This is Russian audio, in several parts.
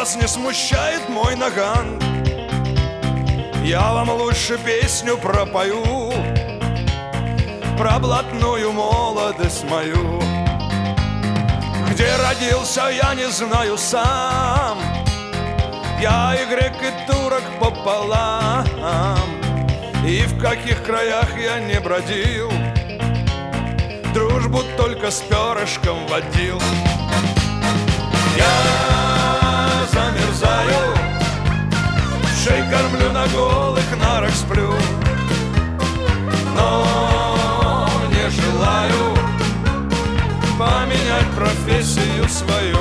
вас не смущает мой наган, я вам лучше песню пропою про блатную молодость мою. Где родился, я не знаю сам, я и грек, и турок пополам, и в каких краях я не бродил, дружбу только с перышком водил. Я замерзаю, шей кормлю, на голых нарах сплю, но не желаю поменять профессию свою.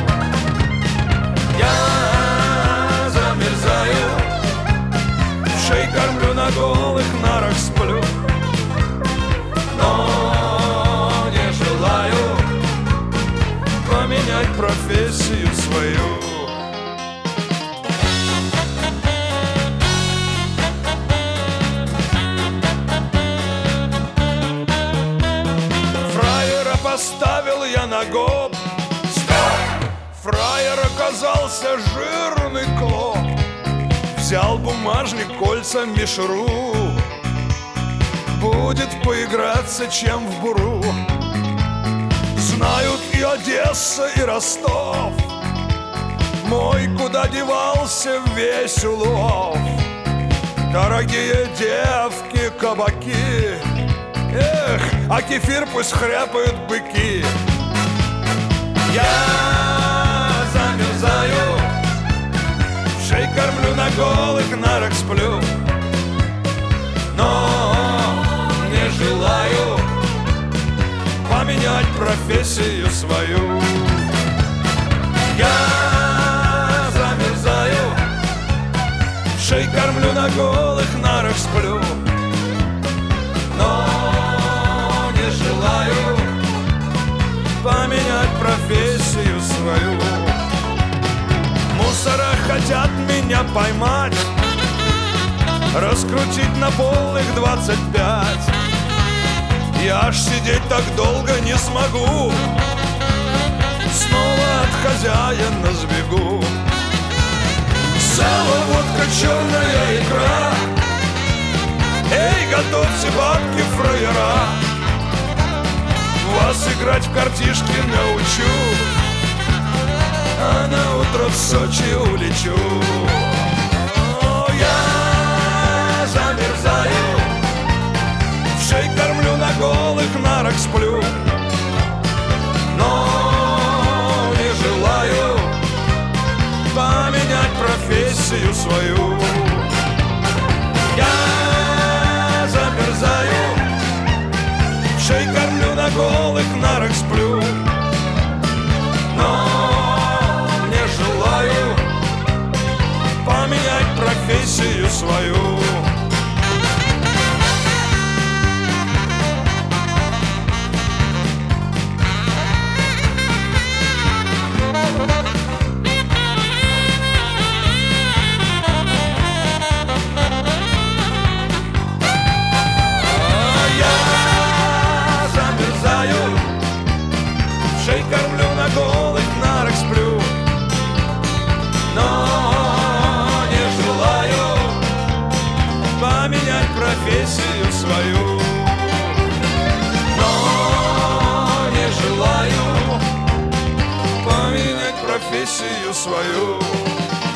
Я замерзаю, шей кормлю, на голых нарах сплю, но не желаю поменять профессию свою. Фраера поставил я на гоп, фраер оказался жирный клоп. Взял бумажник, кольца, мишуру, будет поиграться, чем в буру. Знают и Одесса, и Ростов, мой куда девался весь улов. Дорогие девки, кабаки, эх, а кефир пусть хряпают быки. Я замерзаю, шей кормлю, на голых нарах сплю, но не желаю поменять профессию свою. Я замерзаю, шей кормлю, на голых нарах сплю, но не желаю поменять профессию свою. Мусора хотят меня поймать, раскрутить на полных 25. Я ж сидеть так долго не смогу, снова от хозяина сбегу. Сало, водка, черная икра, эй, готовьте бабки, фраера, вас играть в картишки научу, а на утро в Сочи улечу. О, я замерзаю, в шей кормлю, на голых нарах сплю, но не желаю поменять профессию свою. Я замерзаю, в шей кормлю, на голых нарах сплю, но не желаю поменять профессию свою. Шей кормлю, на голых нарах сплю, но не желаю поменять профессию свою. Но не желаю поменять профессию свою.